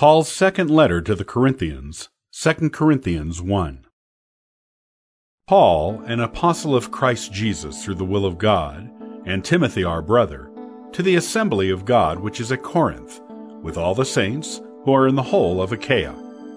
Paul's second letter to the Corinthians, 2 Corinthians 1. Paul, an apostle of Christ Jesus through the will of God, and Timothy our brother, to the assembly of God which is at Corinth, with all the saints who are in the whole of Achaia.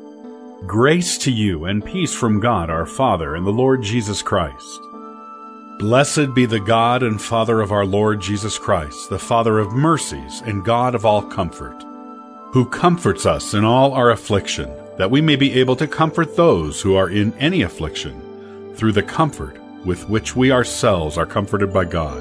Grace to you and peace from God our Father and the Lord Jesus Christ. Blessed be the God and Father of our Lord Jesus Christ, the Father of mercies and God of all comfort, who comforts us in all our affliction, that we may be able to comfort those who are in any affliction, through the comfort with which we ourselves are comforted by God.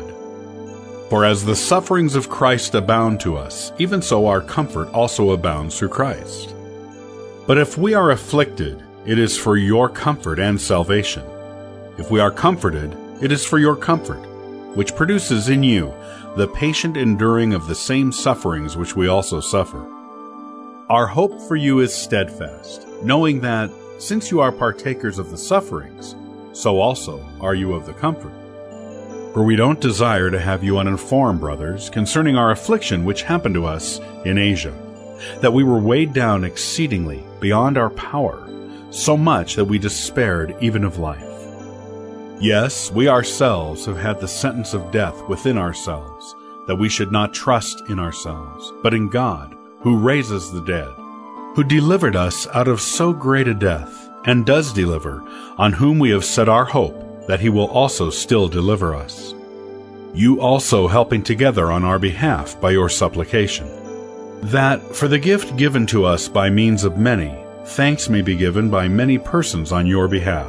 For as the sufferings of Christ abound to us, even so our comfort also abounds through Christ. But if we are afflicted, it is for your comfort and salvation. If we are comforted, it is for your comfort, which produces in you the patient enduring of the same sufferings which we also suffer. Our hope for you is steadfast, knowing that, since you are partakers of the sufferings, so also are you of the comfort. For we don't desire to have you uninformed, brothers, concerning our affliction which happened to us in Asia, that we were weighed down exceedingly beyond our power, so much that we despaired even of life. Yes, we ourselves have had the sentence of death within ourselves, that we should not trust in ourselves, but in God, who raises the dead, who delivered us out of so great a death, and does deliver, on whom we have set our hope, that he will also still deliver us. You also helping together on our behalf by your supplication, that for the gift given to us by means of many, thanks may be given by many persons on your behalf.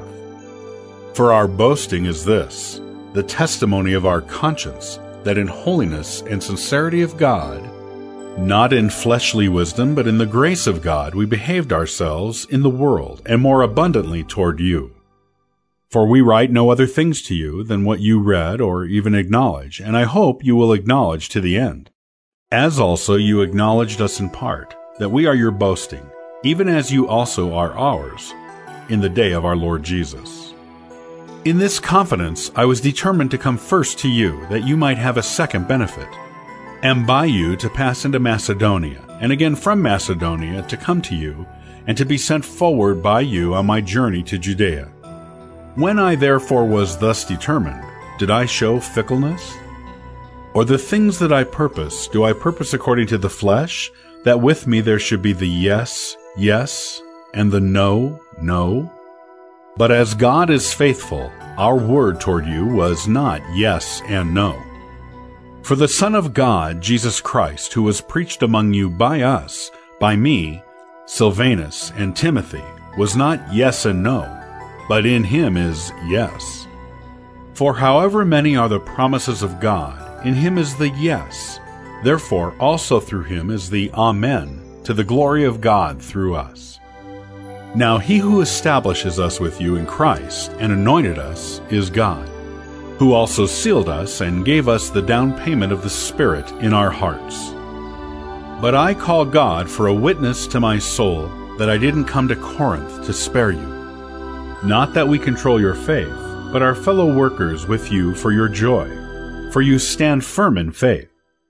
For our boasting is this, the testimony of our conscience, that in holiness and sincerity of God, not in fleshly wisdom, but in the grace of God, we behaved ourselves in the world, and more abundantly toward you. For we write no other things to you than what you read or even acknowledge, and I hope you will acknowledge to the end. As also you acknowledged us in part, that we are your boasting, even as you also are ours, in the day of our Lord Jesus. In this confidence I was determined to come first to you, that you might have a second benefit, and by you to pass into Macedonia, and again from Macedonia to come to you, and to be sent forward by you on my journey to Judea. When I therefore was thus determined, did I show fickleness? Or the things that I purpose, do I purpose according to the flesh, that with me there should be the yes, yes, and the no, no? But as God is faithful, our word toward you was not yes and no. For the Son of God, Jesus Christ, who was preached among you by us, by me, Silvanus, and Timothy, was not yes and no, but in him is yes. For however many are the promises of God, in him is the yes. Therefore also through him is the Amen, to the glory of God through us. Now he who establishes us with you in Christ and anointed us is God, who also sealed us and gave us the down payment of the Spirit in our hearts. But I call God for a witness to my soul that I didn't come to Corinth to spare you. Not that we control your faith, but are fellow workers with you for your joy, for you stand firm in faith.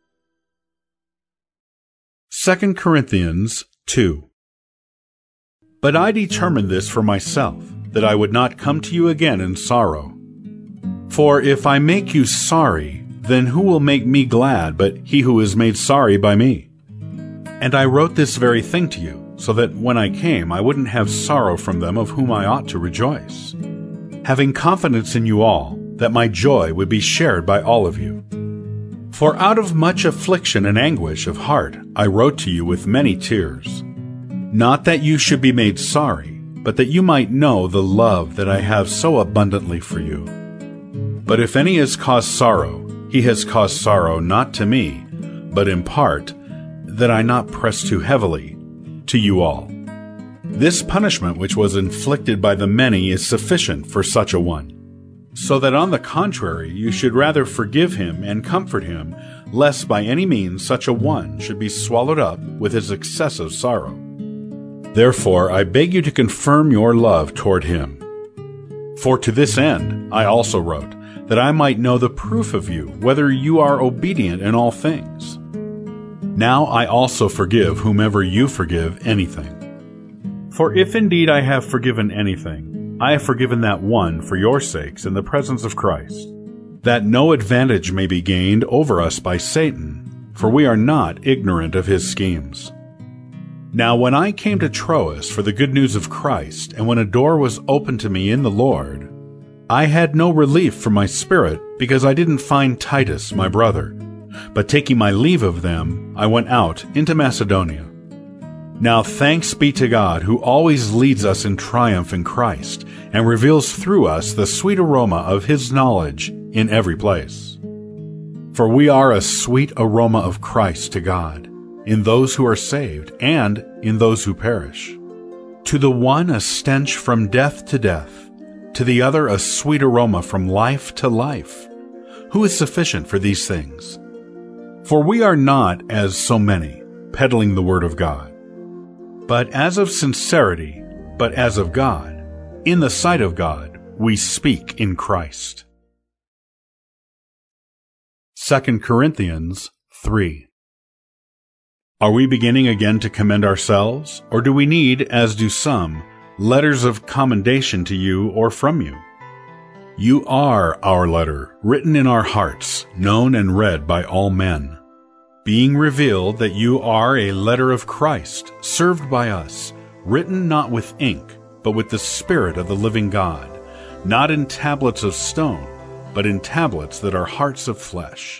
2 Corinthians 2. But I determined this for myself, that I would not come to you again in sorrow. For if I make you sorry, then who will make me glad but he who is made sorry by me? And I wrote this very thing to you, so that when I came I wouldn't have sorrow from them of whom I ought to rejoice, having confidence in you all, that my joy would be shared by all of you. For out of much affliction and anguish of heart I wrote to you with many tears, not that you should be made sorry, but that you might know the love that I have so abundantly for you. But if any has caused sorrow, he has caused sorrow not to me, but in part, that I not press too heavily, to you all. This punishment which was inflicted by the many is sufficient for such a one, so that on the contrary you should rather forgive him and comfort him, lest by any means such a one should be swallowed up with his excessive sorrow. Therefore I beg you to confirm your love toward him. For to this end I also wrote, that I might know the proof of you, whether you are obedient in all things. Now I also forgive whomever you forgive anything. For if indeed I have forgiven anything, I have forgiven that one for your sakes in the presence of Christ, that no advantage may be gained over us by Satan, for we are not ignorant of his schemes. Now when I came to Troas for the good news of Christ, and when a door was opened to me in the Lord, I had no relief from my spirit, because I didn't find Titus, my brother. But taking my leave of them, I went out into Macedonia. Now thanks be to God, who always leads us in triumph in Christ, and reveals through us the sweet aroma of his knowledge in every place. For we are a sweet aroma of Christ to God, in those who are saved, and in those who perish. To the one a stench from death to death, to the other a sweet aroma from life to life. Who is sufficient for these things? For we are not, as so many, peddling the word of God, but as of sincerity, but as of God, in the sight of God, we speak in Christ. 2 Corinthians 3. Are we beginning again to commend ourselves, or do we need, as do some, letters of commendation to you or from you? You are our letter, written in our hearts, known and read by all men, being revealed that you are a letter of Christ, served by us, written not with ink, but with the Spirit of the living God, not in tablets of stone, but in tablets that are hearts of flesh.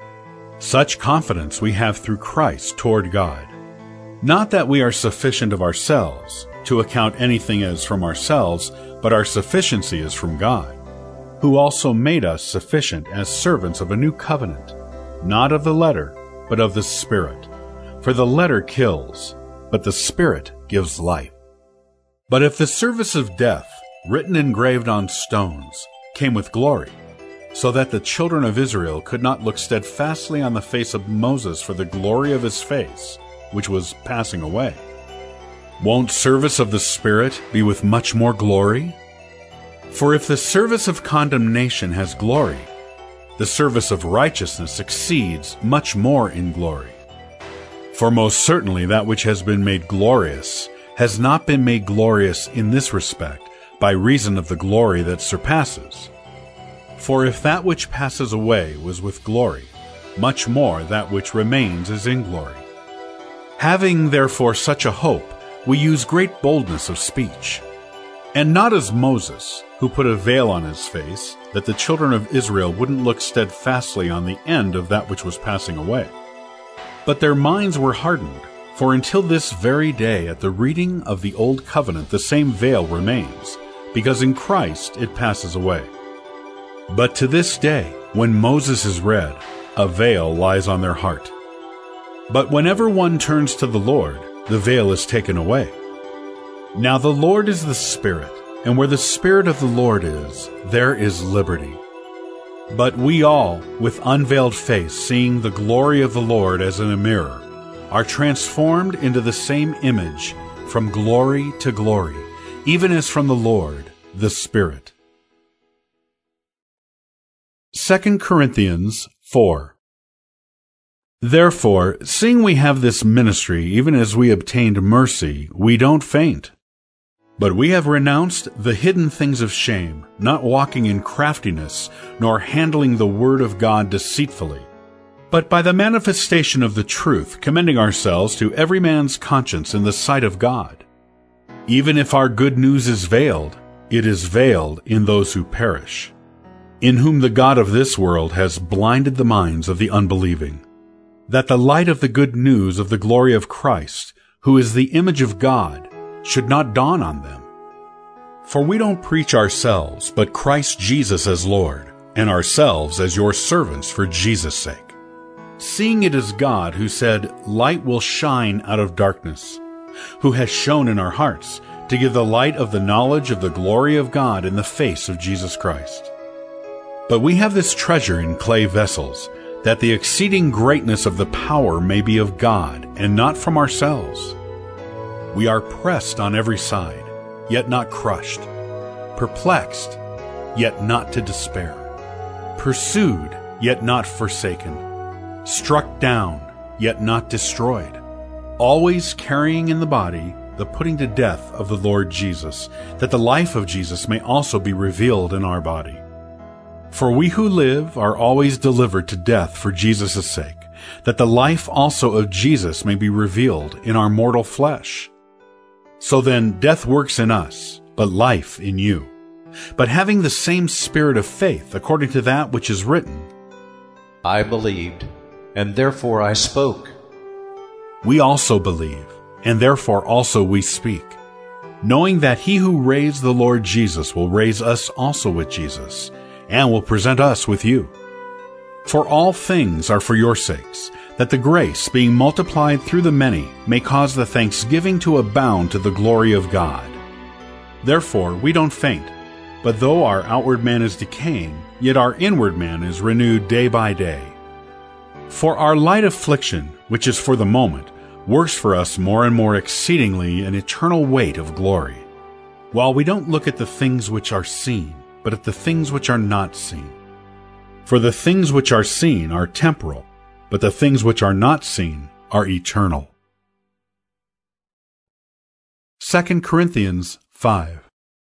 Such confidence we have through Christ toward God. Not that we are sufficient of ourselves, to account anything as from ourselves, but our sufficiency is from God, who also made us sufficient as servants of a new covenant, not of the letter, but of the Spirit. For the letter kills, but the Spirit gives life. But if the service of death, written engraved on stones, came with glory, so that the children of Israel could not look steadfastly on the face of Moses for the glory of his face, which was passing away, won't service of the Spirit be with much more glory? For if the service of condemnation has glory, the service of righteousness exceeds much more in glory. For most certainly that which has been made glorious has not been made glorious in this respect, by reason of the glory that surpasses. For if that which passes away was with glory, much more that which remains is in glory. Having therefore such a hope, we use great boldness of speech, and not as Moses, who put a veil on his face, that the children of Israel wouldn't look steadfastly on the end of that which was passing away. But their minds were hardened, for until this very day at the reading of the Old Covenant the same veil remains, because in Christ it passes away. But to this day, when Moses is read, a veil lies on their heart. But whenever one turns to the Lord, the veil is taken away. Now the Lord is the Spirit, and where the Spirit of the Lord is, there is liberty. But we all, with unveiled face, seeing the glory of the Lord as in a mirror, are transformed into the same image from glory to glory, even as from the Lord, the Spirit. 2 Corinthians 4. Therefore, seeing we have this ministry, even as we obtained mercy, we don't faint. But we have renounced the hidden things of shame, not walking in craftiness, nor handling the word of God deceitfully, but by the manifestation of the truth, commending ourselves to every man's conscience in the sight of God. Even if our good news is veiled, it is veiled in those who perish, in whom the God of this world has blinded the minds of the unbelieving, that the light of the good news of the glory of Christ, who is the image of God, should not dawn on them. For we don't preach ourselves, but Christ Jesus as Lord, and ourselves as your servants for Jesus' sake. Seeing it is God who said, "Light will shine out of darkness," who has shone in our hearts to give the light of the knowledge of the glory of God in the face of Jesus Christ. But we have this treasure in clay vessels, that the exceeding greatness of the power may be of God, and not from ourselves. We are pressed on every side, yet not crushed, perplexed, yet not to despair, pursued, yet not forsaken, struck down, yet not destroyed, always carrying in the body the putting to death of the Lord Jesus, that the life of Jesus may also be revealed in our body. For we who live are always delivered to death for Jesus' sake, that the life also of Jesus may be revealed in our mortal flesh. So then death works in us, but life in you. But having the same spirit of faith, according to that which is written, I believed, and therefore I spoke. We also believe, and therefore also we speak, knowing that he who raised the Lord Jesus will raise us also with Jesus, and will present us with you. For all things are for your sakes, that the grace, being multiplied through the many, may cause the thanksgiving to abound to the glory of God. Therefore we don't faint, but though our outward man is decaying, yet our inward man is renewed day by day. For our light affliction, which is for the moment, works for us more and more exceedingly an eternal weight of glory, while we don't look at the things which are seen, but at the things which are not seen. For the things which are seen are temporal, but the things which are not seen are eternal. 2 Corinthians 5.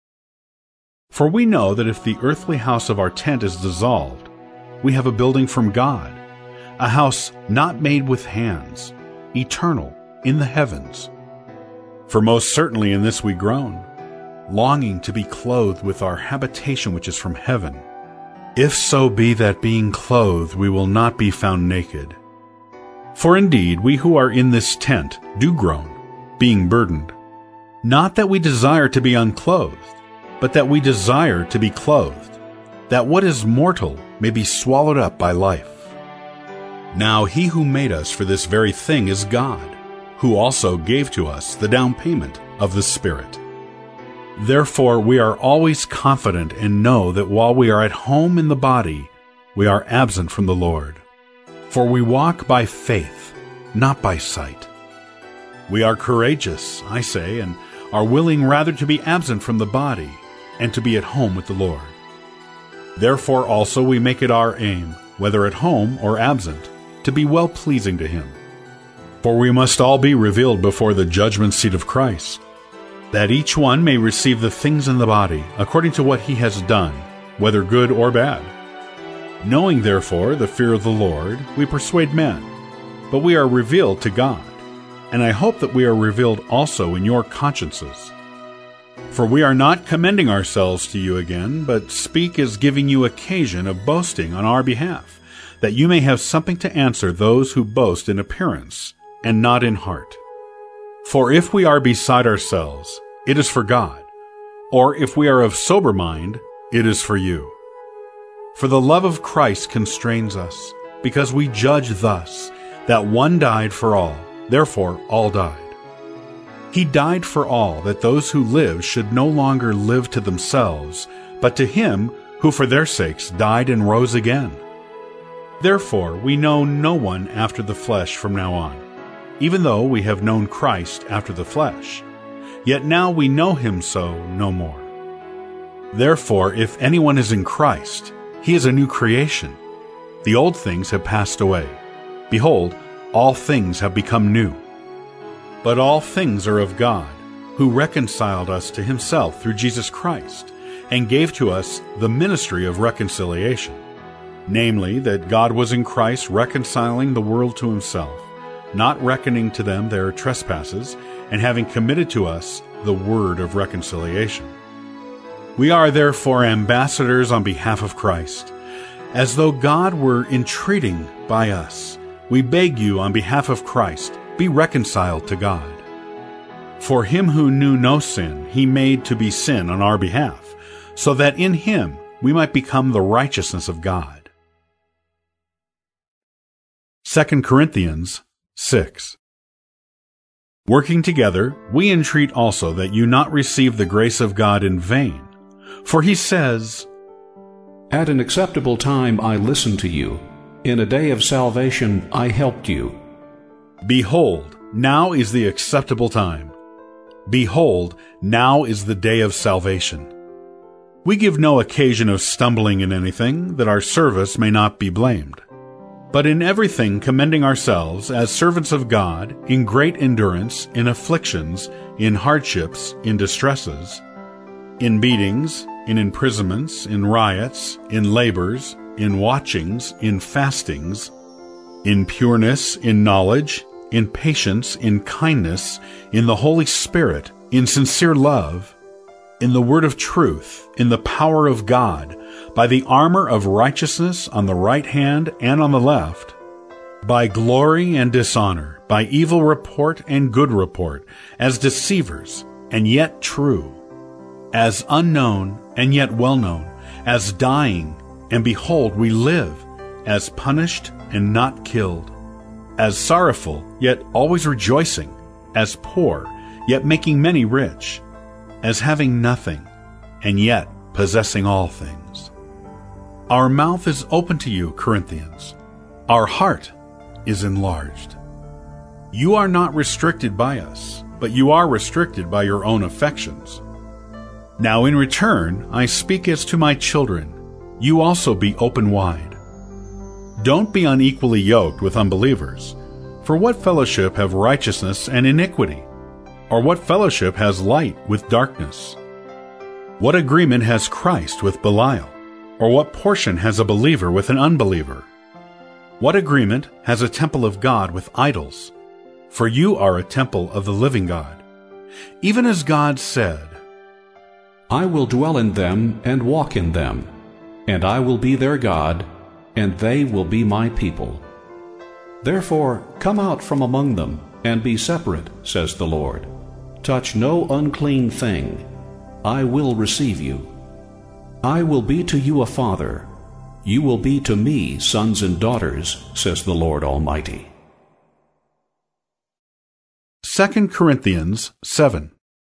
For we know that if the earthly house of our tent is dissolved, we have a building from God, a house not made with hands, eternal in the heavens. For most certainly in this we groan, longing to be clothed with our habitation which is from heaven, if so be that being clothed we will not be found naked. For indeed we who are in this tent do groan, being burdened, not that we desire to be unclothed, but that we desire to be clothed, that what is mortal may be swallowed up by life. Now he who made us for this very thing is God, who also gave to us the down payment of the Spirit. Therefore we are always confident and know that while we are at home in the body, we are absent from the Lord. For we walk by faith, not by sight. We are courageous, I say, and are willing rather to be absent from the body and to be at home with the Lord. Therefore also we make it our aim, whether at home or absent, to be well-pleasing to him. For we must all be revealed before the judgment seat of Christ, that each one may receive the things in the body according to what he has done, whether good or bad. Knowing therefore the fear of the Lord, we persuade men, but we are revealed to God, and I hope that we are revealed also in your consciences. For we are not commending ourselves to you again, but speak as giving you occasion of boasting on our behalf, that you may have something to answer those who boast in appearance, and not in heart. For if we are beside ourselves, it is for God, or if we are of sober mind, it is for you. For the love of Christ constrains us, because we judge thus, that one died for all, therefore all died. He died for all, that those who live should no longer live to themselves, but to him who for their sakes died and rose again. Therefore we know no one after the flesh from now on, even though we have known Christ after the flesh. Yet now we know him so no more. Therefore, if anyone is in Christ, he is a new creation. The old things have passed away. Behold, all things have become new. But all things are of God, who reconciled us to himself through Jesus Christ, and gave to us the ministry of reconciliation, namely, that God was in Christ reconciling the world to himself, not reckoning to them their trespasses, and having committed to us the word of reconciliation. We are therefore ambassadors on behalf of Christ, as though God were entreating by us. We beg you on behalf of Christ, be reconciled to God. For him who knew no sin, he made to be sin on our behalf, so that in him we might become the righteousness of God. 2 Corinthians 6. Working together, we entreat also that you not receive the grace of God in vain. For he says, At an acceptable time I listened to you. In a day of salvation I helped you. Behold, now is the acceptable time. Behold, now is the day of salvation. We give no occasion of stumbling in anything, that our service may not be blamed. But in everything commending ourselves as servants of God, in great endurance, in afflictions, in hardships, in distresses, in beatings, in imprisonments, in riots, in labors, in watchings, in fastings, in pureness, in knowledge, in patience, in kindness, in the Holy Spirit, in sincere love, in the word of truth, in the power of God, by the armor of righteousness on the right hand and on the left, by glory and dishonor, by evil report and good report, as deceivers and yet true, as unknown and yet well known, as dying, and behold, we live, as punished and not killed, as sorrowful, yet always rejoicing, as poor, yet making many rich, as having nothing, and yet possessing all things. Our mouth is open to you, Corinthians. Our heart is enlarged. You are not restricted by us, but you are restricted by your own affections. Now in return, I speak as to my children. You also be open wide. Don't be unequally yoked with unbelievers. For what fellowship have righteousness and iniquity? Or what fellowship has light with darkness? What agreement has Christ with Belial? Or what portion has a believer with an unbeliever? What agreement has a temple of God with idols? For you are a temple of the living God. Even as God said, I will dwell in them and walk in them, and I will be their God, and they will be my people. Therefore come out from among them, and be separate, says the Lord. Touch no unclean thing. I will receive you. I will be to you a father. You will be to me sons and daughters, says the Lord Almighty. 2 Corinthians 7.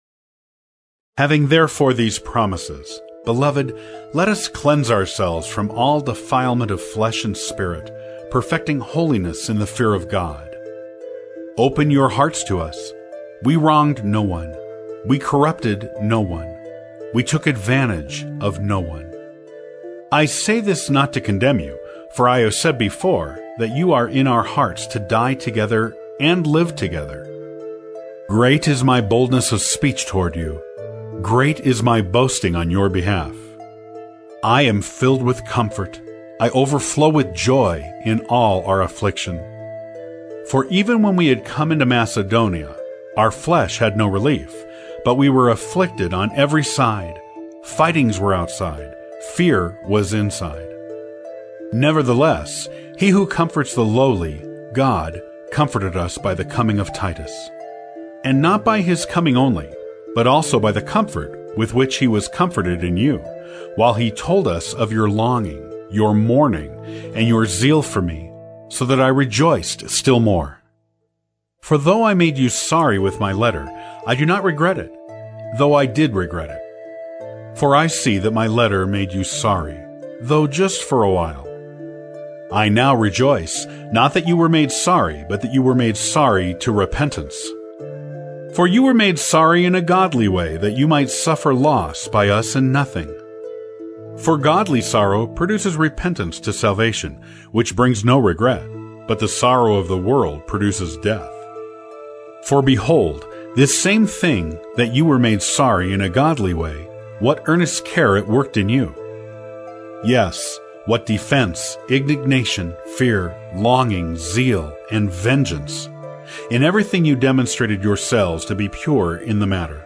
Having therefore these promises, beloved, let us cleanse ourselves from all defilement of flesh and spirit, perfecting holiness in the fear of God. Open your hearts to us. We wronged no one. We corrupted no one. We took advantage of no one. I say this not to condemn you, for I have said before that you are in our hearts to die together and live together. Great is my boldness of speech toward you. Great is my boasting on your behalf. I am filled with comfort. I overflow with joy in all our affliction. For even when we had come into Macedonia, our flesh had no relief, but we were afflicted on every side. Fightings were outside. Fear was inside. Nevertheless, he who comforts the lowly, God, comforted us by the coming of Titus. And not by his coming only, but also by the comfort with which he was comforted in you, while he told us of your longing, your mourning, and your zeal for me, so that I rejoiced still more. For though I made you sorry with my letter, I do not regret it, though I did regret it. For I see that my letter made you sorry, though just for a while. I now rejoice, not that you were made sorry, but that you were made sorry to repentance. For you were made sorry in a godly way, that you might suffer loss by us in nothing. For godly sorrow produces repentance to salvation, which brings no regret, but the sorrow of the world produces death. For behold, this same thing that you were made sorry in a godly way, what earnest care it worked in you. Yes, what defense, indignation, fear, longing, zeal, and vengeance. In everything you demonstrated yourselves to be pure in the matter.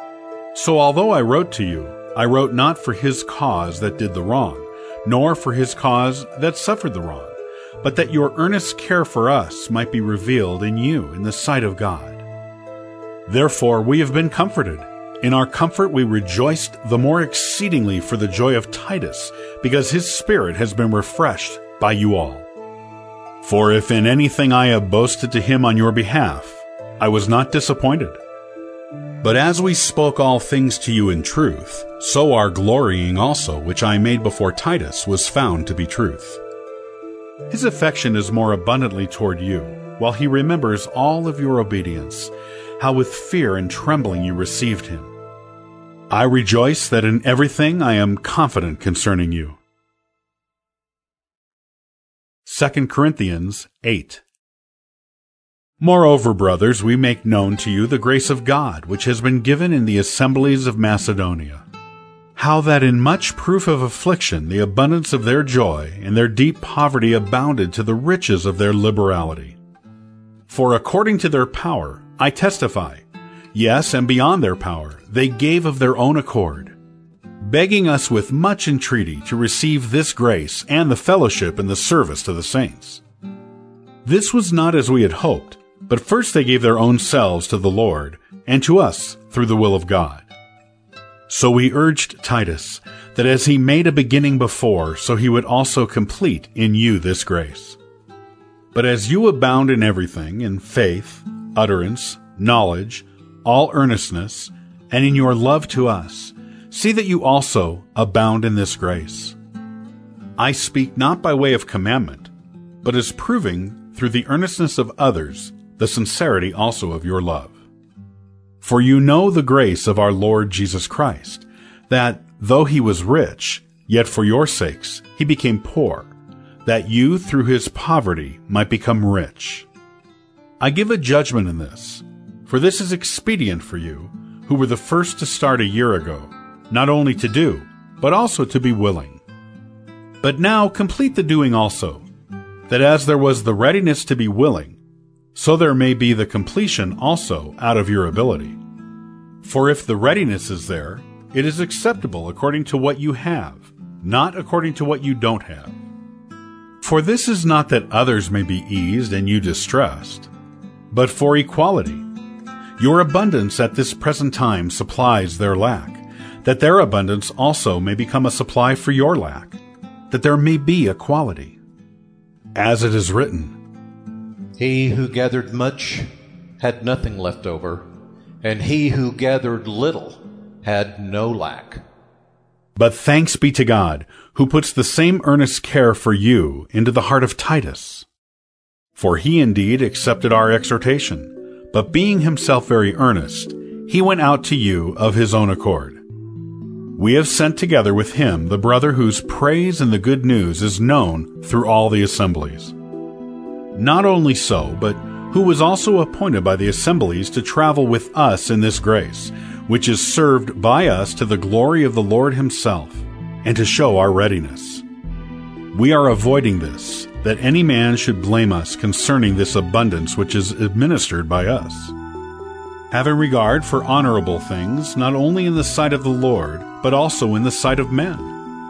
So although I wrote to you, I wrote not for his cause that did the wrong, nor for his cause that suffered the wrong, but that your earnest care for us might be revealed in you in the sight of God. Therefore we have been comforted. In our comfort we rejoiced the more exceedingly for the joy of Titus, because his spirit has been refreshed by you all. For if in anything I have boasted to him on your behalf, I was not disappointed. But as we spoke all things to you in truth, so our glorying also, which I made before Titus, was found to be truth. His affection is more abundantly toward you, while he remembers all of your obedience, how with fear and trembling you received him. I rejoice that in everything I am confident concerning you. 2 Corinthians 8. Moreover, brothers, we make known to you the grace of God, which has been given in the assemblies of Macedonia, how that in much proof of affliction the abundance of their joy and their deep poverty abounded to the riches of their liberality. For according to their power, I testify, yes, and beyond their power, they gave of their own accord, begging us with much entreaty to receive this grace and the fellowship and the service to the saints. This was not as we had hoped, but first they gave their own selves to the Lord, and to us through the will of God. So we urged Titus, that as he made a beginning before, so he would also complete in you this grace. But as you abound in everything, in faith, utterance, knowledge, all earnestness, and in your love to us, see that you also abound in this grace. I speak not by way of commandment, but as proving, through the earnestness of others, the sincerity also of your love. For you know the grace of our Lord Jesus Christ, that, though he was rich, yet for your sakes he became poor, that you through his poverty might become rich. I give a judgment in this, for this is expedient for you, who were the first to start a year ago, not only to do, but also to be willing. But now complete the doing also, that as there was the readiness to be willing, so there may be the completion also out of your ability. For if the readiness is there, it is acceptable according to what you have, not according to what you don't have. For this is not that others may be eased and you distressed, but for equality. Your abundance at this present time supplies their lack, that their abundance also may become a supply for your lack, that there may be equality. As it is written, He who gathered much had nothing left over, and he who gathered little had no lack. But thanks be to God, who puts the same earnest care for you into the heart of Titus. For he indeed accepted our exhortation, but being himself very earnest, he went out to you of his own accord. We have sent together with him the brother whose praise in the good news is known through all the assemblies. Not only so, but who was also appointed by the assemblies to travel with us in this grace, which is served by us to the glory of the Lord himself, and to show our readiness. We are avoiding this, that any man should blame us concerning this abundance which is administered by us. Having regard for honorable things, not only in the sight of the Lord, but also in the sight of men.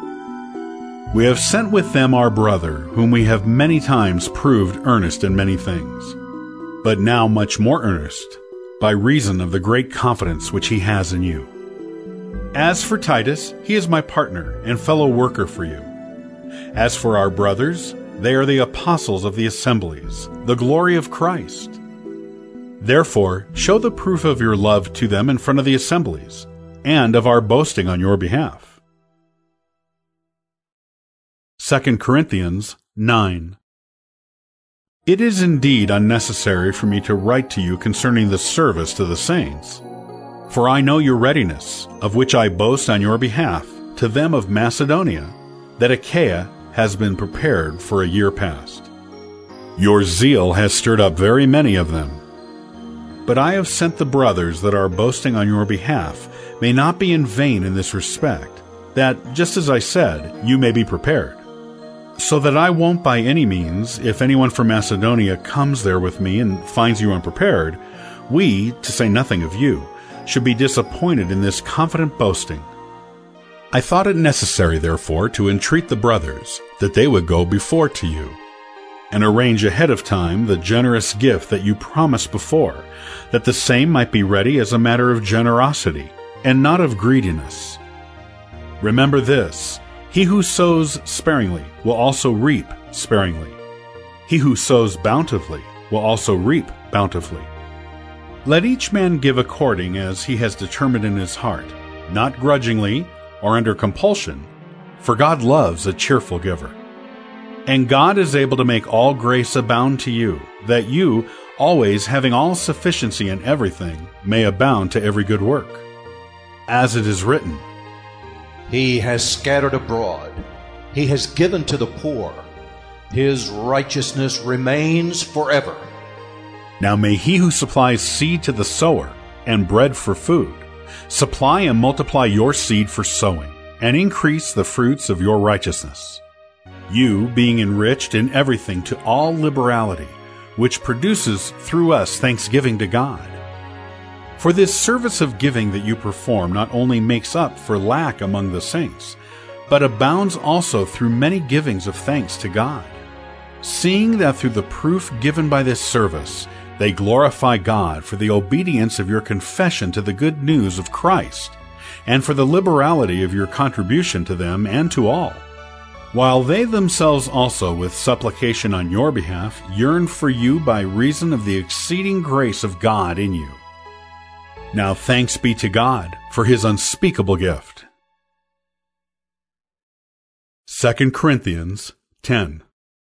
We have sent with them our brother, whom we have many times proved earnest in many things, but now much more earnest, by reason of the great confidence which he has in you. As for Titus, he is my partner and fellow worker for you. As for our brothers, they are the apostles of the assemblies, the glory of Christ. Therefore, show the proof of your love to them in front of the assemblies, and of our boasting on your behalf. 2 Corinthians 9. It is indeed unnecessary for me to write to you concerning the service to the saints, for I know your readiness, of which I boast on your behalf, to them of Macedonia, that Achaia has been prepared for a year past. Your zeal has stirred up very many of them. But I have sent the brothers that are boasting on your behalf may not be in vain in this respect, that, just as I said, you may be prepared. So that I won't by any means, if anyone from Macedonia comes there with me and finds you unprepared, we, to say nothing of you, should be disappointed in this confident boasting. I thought it necessary, therefore, to entreat the brothers that they would go before to you, and arrange ahead of time the generous gift that you promised before, that the same might be ready as a matter of generosity, and not of greediness. Remember this, he who sows sparingly will also reap sparingly. He who sows bountifully will also reap bountifully. Let each man give according as he has determined in his heart, not grudgingly or under compulsion, for God loves a cheerful giver. And God is able to make all grace abound to you, that you, always having all sufficiency in everything, may abound to every good work. As it is written, He has scattered abroad, he has given to the poor, His righteousness remains forever. Now may he who supplies seed to the sower and bread for food supply and multiply your seed for sowing, and increase the fruits of your righteousness, you being enriched in everything to all liberality, which produces through us thanksgiving to God. For this service of giving that you perform not only makes up for lack among the saints, but abounds also through many givings of thanks to God, seeing that through the proof given by this service they glorify God for the obedience of your confession to the good news of Christ, and for the liberality of your contribution to them and to all, while they themselves also with supplication on your behalf yearn for you by reason of the exceeding grace of God in you. Now thanks be to God for his unspeakable gift. 2 Corinthians 10.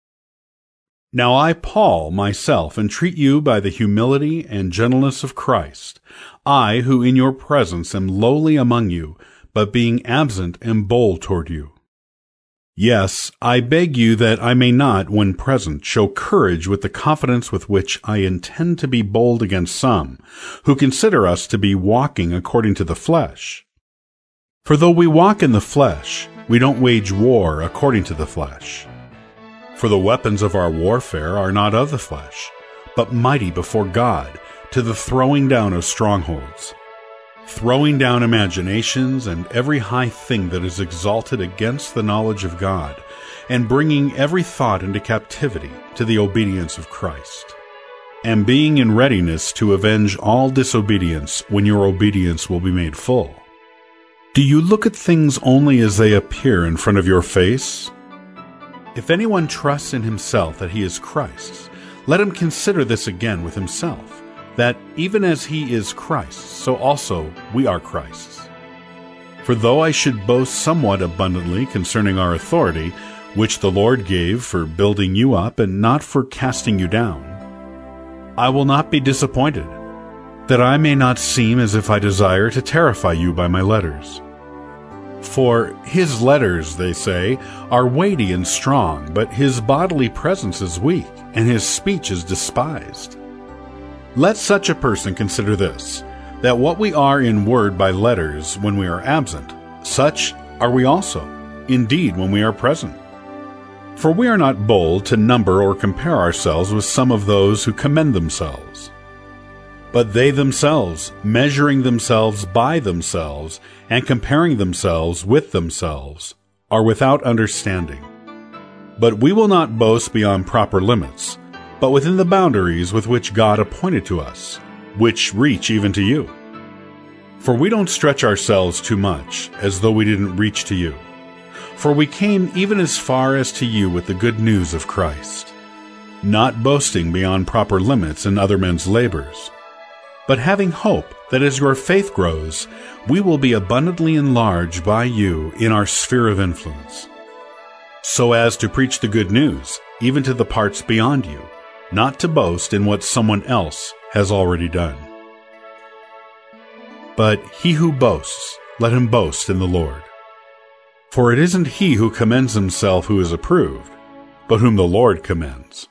Now I, Paul, myself, entreat you by the humility and gentleness of Christ, I, who in your presence am lowly among you, but being absent am bold toward you. Yes, I beg you that I may not, when present, show courage with the confidence with which I intend to be bold against some, who consider us to be walking according to the flesh. For though we walk in the flesh, we don't wage war according to the flesh. For the weapons of our warfare are not of the flesh, but mighty before God, to the throwing down of strongholds, throwing down imaginations and every high thing that is exalted against the knowledge of God, and bringing every thought into captivity to the obedience of Christ, and being in readiness to avenge all disobedience when your obedience will be made full. Do you look at things only as they appear in front of your face? If anyone trusts in himself that he is Christ's, let him consider this again with himself, that even as he is Christ's, so also we are Christ's. For though I should boast somewhat abundantly concerning our authority, which the Lord gave for building you up and not for casting you down, I will not be disappointed, that I may not seem as if I desire to terrify you by my letters. For his letters, they say, are weighty and strong, but his bodily presence is weak, and his speech is despised. Let such a person consider this, that what we are in word by letters when we are absent, such are we also, indeed, when we are present. For we are not bold to number or compare ourselves with some of those who commend themselves. But they themselves, measuring themselves by themselves, and comparing themselves with themselves, are without understanding. But we will not boast beyond proper limits, but within the boundaries with which God appointed to us, which reach even to you. For we don't stretch ourselves too much, as though we didn't reach to you. For we came even as far as to you with the good news of Christ, not boasting beyond proper limits in other men's labors, but having hope that as your faith grows, we will be abundantly enlarged by you in our sphere of influence, so as to preach the good news, even to the parts beyond you, not to boast in what someone else has already done. But he who boasts, let him boast in the Lord. For it isn't he who commends himself who is approved, but whom the Lord commends.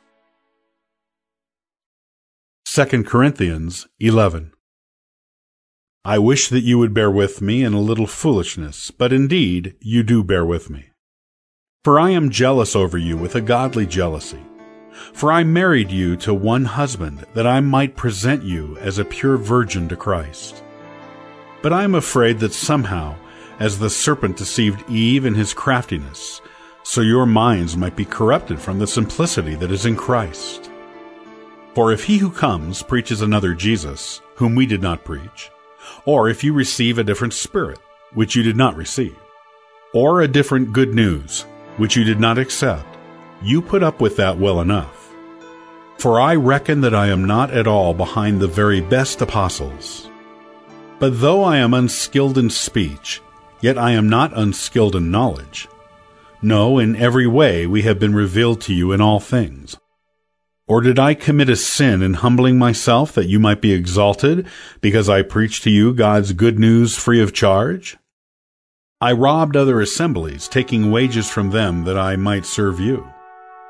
2 Corinthians 11. I wish that you would bear with me in a little foolishness, but indeed you do bear with me. For I am jealous over you with a godly jealousy. For I married you to one husband, that I might present you as a pure virgin to Christ. But I am afraid that somehow, as the serpent deceived Eve in his craftiness, so your minds might be corrupted from the simplicity that is in Christ. For if he who comes preaches another Jesus, whom we did not preach, or if you receive a different spirit, which you did not receive, or a different good news, which you did not accept, you put up with that well enough. For I reckon that I am not at all behind the very best apostles. But though I am unskilled in speech, yet I am not unskilled in knowledge. No, in every way we have been revealed to you in all things. Or did I commit a sin in humbling myself that you might be exalted, because I preached to you God's good news free of charge? I robbed other assemblies, taking wages from them that I might serve you.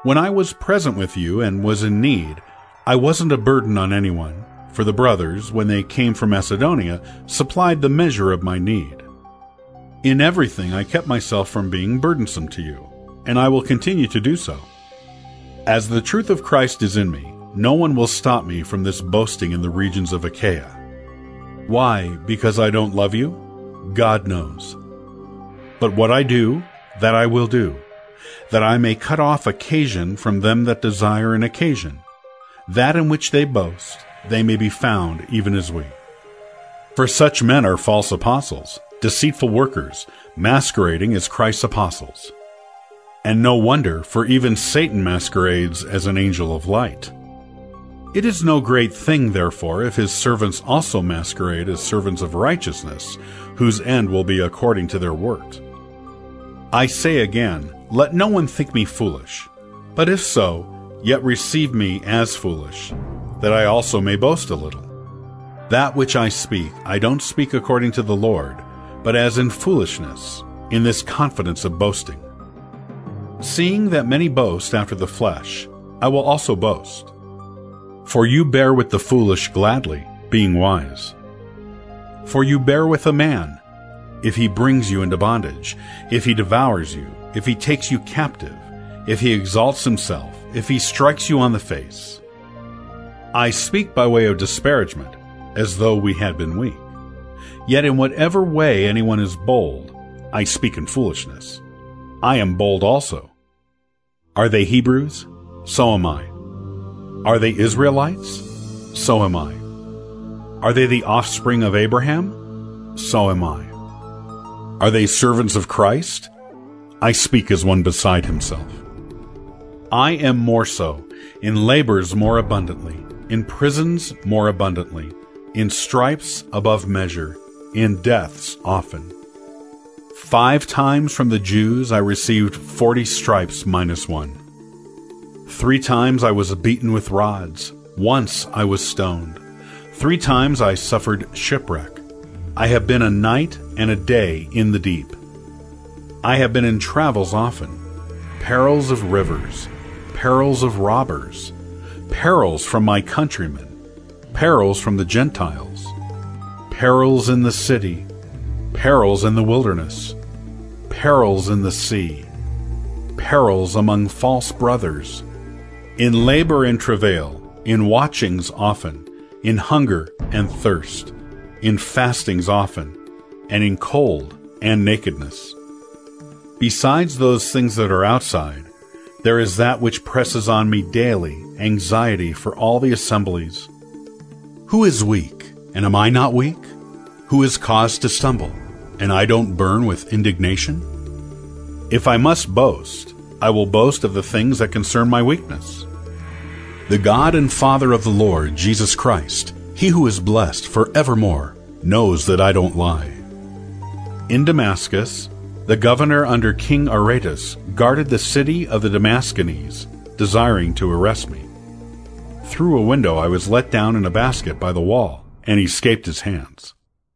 When I was present with you and was in need, I wasn't a burden on anyone, for the brothers, when they came from Macedonia, supplied the measure of my need. In everything I kept myself from being burdensome to you, and I will continue to do so. As the truth of Christ is in me, no one will stop me from this boasting in the regions of Achaia. Why? Because I don't love you? God knows. But what I do, that I will do, that I may cut off occasion from them that desire an occasion, that in which they boast, they may be found even as we. For such men are false apostles, deceitful workers, masquerading as Christ's apostles. And no wonder, for even Satan masquerades as an angel of light. It is no great thing, therefore, if his servants also masquerade as servants of righteousness, whose end will be according to their work. I say again, let no one think me foolish, but if so, yet receive me as foolish, that I also may boast a little. That which I speak, I don't speak according to the Lord, but as in foolishness, in this confidence of boasting. Seeing that many boast after the flesh, I will also boast. For you bear with the foolish gladly, being wise. For you bear with a man, if he brings you into bondage, if he devours you, if he takes you captive, if he exalts himself, if he strikes you on the face. I speak by way of disparagement, as though we had been weak. Yet in whatever way anyone is bold, I speak in foolishness. I am bold also. Are they Hebrews? So am I. Are they Israelites? So am I. Are they the offspring of Abraham? So am I. Are they servants of Christ? I speak as one beside himself. I am more so, in labors more abundantly, in prisons more abundantly, in stripes above measure, in deaths often. 5 times from the Jews I received 40 stripes minus 1. 3 times I was beaten with rods. Once I was stoned. 3 times I suffered shipwreck. I have been a night and a day in the deep. I have been in travels often, perils of rivers, perils of robbers, perils from my countrymen, perils from the Gentiles, perils in the city, perils in the wilderness, perils in the sea, perils among false brothers, in labor and travail, in watchings often, in hunger and thirst, in fastings often, and in cold and nakedness. Besides those things that are outside, there is that which presses on me daily, anxiety for all the assemblies. Who is weak, and am I not weak? Who is caused to stumble, and I don't burn with indignation? If I must boast, I will boast of the things that concern my weakness. The God and Father of the Lord Jesus Christ, he who is blessed forevermore, knows that I don't lie. In Damascus, the governor under King Aretas guarded the city of the Damascenes, desiring to arrest me. Through a window I was let down in a basket by the wall, and escaped his hands.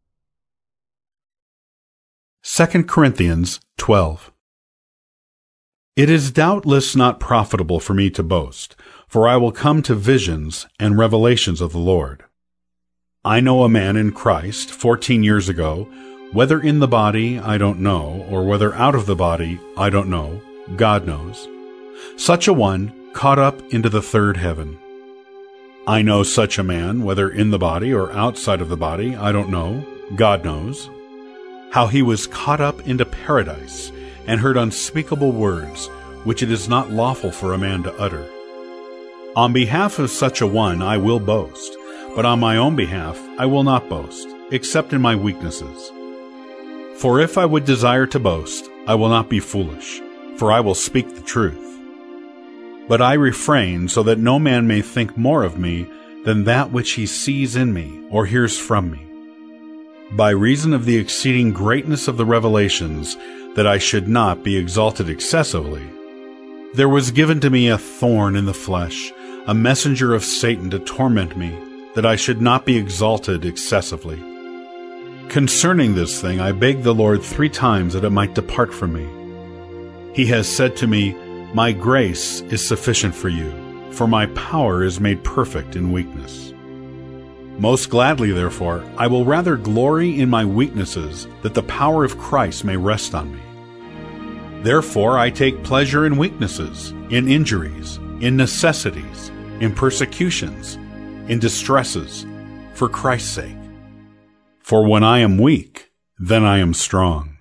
2 Corinthians 12. It is doubtless not profitable for me to boast, for I will come to visions and revelations of the Lord. I know a man in Christ 14 years ago, whether in the body I don't know, or whether out of the body I don't know, God knows. Such a one caught up into the third heaven. I know such a man, whether in the body or outside of the body I don't know, God knows. How he was caught up into paradise, and heard unspeakable words, which it is not lawful for a man to utter. On behalf of such a one I will boast, but on my own behalf I will not boast, except in my weaknesses. For if I would desire to boast, I will not be foolish, for I will speak the truth. But I refrain so that no man may think more of me than that which he sees in me or hears from me. By reason of the exceeding greatness of the revelations, that I should not be exalted excessively, there was given to me a thorn in the flesh, a messenger of Satan to torment me, that I should not be exalted excessively. Concerning this thing I begged the Lord 3 times that it might depart from me. He has said to me, My grace is sufficient for you, for my power is made perfect in weakness. Most gladly, therefore, I will rather glory in my weaknesses, that the power of Christ may rest on me. Therefore I take pleasure in weaknesses, in injuries, in necessities, in persecutions, in distresses, for Christ's sake. For when I am weak, then I am strong.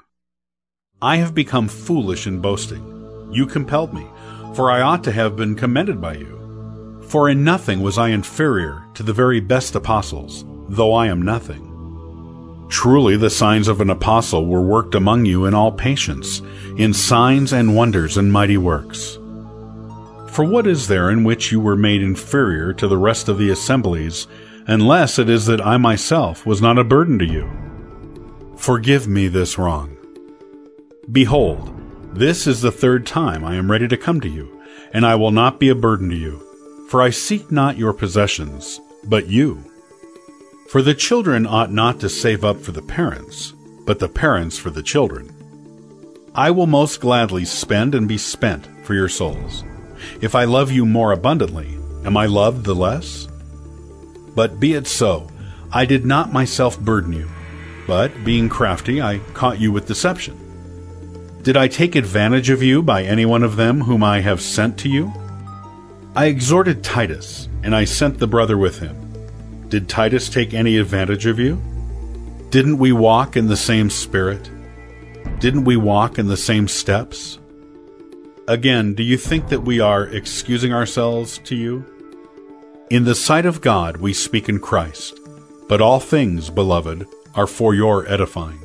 I have become foolish in boasting. You compelled me, for I ought to have been commended by you. For in nothing was I inferior to the very best apostles, though I am nothing. Truly the signs of an apostle were worked among you in all patience, in signs and wonders and mighty works. For what is there in which you were made inferior to the rest of the assemblies, unless it is that I myself was not a burden to you? Forgive me this wrong. Behold, this is the third time I am ready to come to you, and I will not be a burden to you. For I seek not your possessions, but you. For the children ought not to save up for the parents, but the parents for the children. I will most gladly spend and be spent for your souls. If I love you more abundantly, am I loved the less? But be it so, I did not myself burden you, but, being crafty, I caught you with deception. Did I take advantage of you by any one of them whom I have sent to you? I exhorted Titus, and I sent the brother with him. Did Titus take any advantage of you? Didn't we walk in the same spirit? Didn't we walk in the same steps? Again, do you think that we are excusing ourselves to you? In the sight of God we speak in Christ, but all things, beloved, are for your edifying.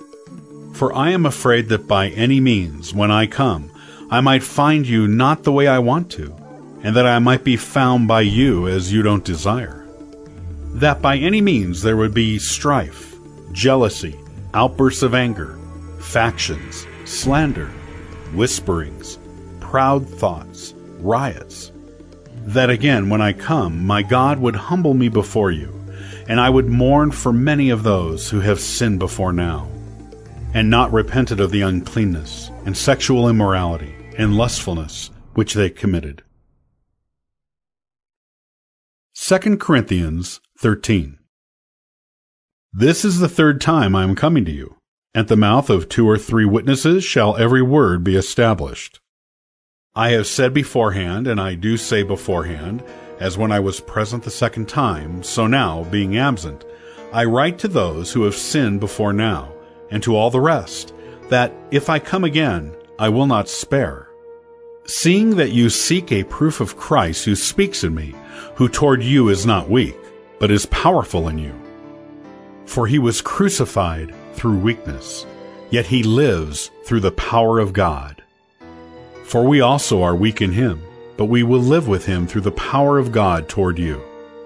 For I am afraid that by any means, when I come, I might find you not the way I want to, and that I might be found by you as you don't desire. That by any means there would be strife, jealousy, outbursts of anger, factions, slander, whisperings, proud thoughts, riots. That again, when I come, my God would humble me before you, and I would mourn for many of those who have sinned before now, and not repented of the uncleanness, and sexual immorality, and lustfulness which they committed. 2 Corinthians 13. This is the third time I am coming to you. At the mouth of 2 or 3 witnesses shall every word be established. I have said beforehand, and I do say beforehand, as when I was present the second time, so now, being absent, I write to those who have sinned before now, and to all the rest, that if I come again, I will not spare. Seeing that you seek a proof of Christ who speaks in me, who toward you is not weak, but is powerful in you. For he was crucified through weakness, yet he lives through the power of God. For we also are weak in him, but we will live with him through the power of God toward you.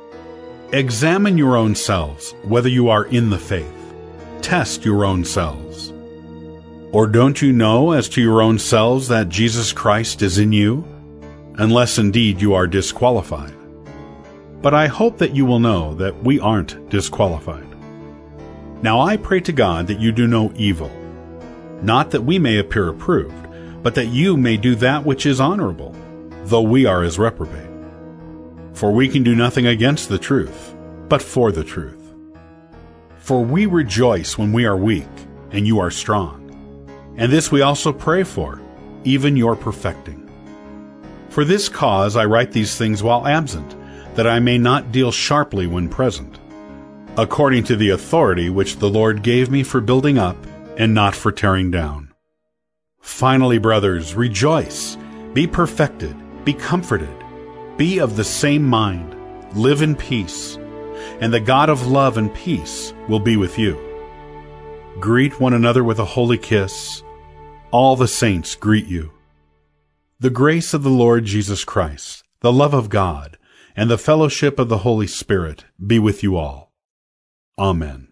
Examine your own selves, whether you are in the faith. Test your own selves. Or don't you know as to your own selves that Jesus Christ is in you? Unless indeed you are disqualified. But I hope that you will know that we aren't disqualified. Now I pray to God that you do no evil, not that we may appear approved, but that you may do that which is honorable, though we are as reprobate. For we can do nothing against the truth, but for the truth. For we rejoice when we are weak, and you are strong. And this we also pray for, even your perfecting. For this cause I write these things while absent, that I may not deal sharply when present, according to the authority which the Lord gave me for building up, and not for tearing down. Finally, brothers, rejoice, be perfected, be comforted, be of the same mind, live in peace, and the God of love and peace will be with you. Greet one another with a holy kiss. All the saints greet you. The grace of the Lord Jesus Christ, the love of God, and the fellowship of the Holy Spirit be with you all. Amen.